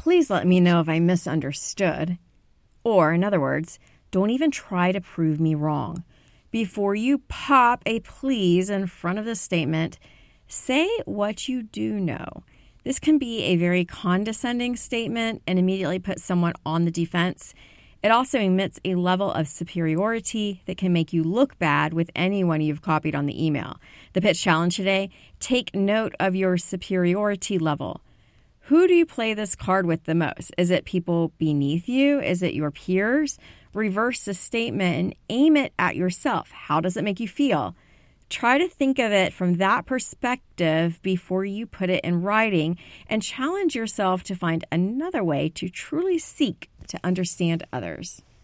please let me know if I misunderstood. Or, in other words, don't even try to prove me wrong. Before you pop a please in front of the statement, say what you do know. This can be a very condescending statement and immediately put someone on the defense. It also emits a level of superiority that can make you look bad with anyone you've copied on the email. The pitch challenge today, take note of your superiority level. Who do you play this card with the most? Is it people beneath you? Is it your peers? Reverse the statement and aim it at yourself. How does it make you feel? Try to think of it from that perspective before you put it in writing and challenge yourself to find another way to truly seek to understand others.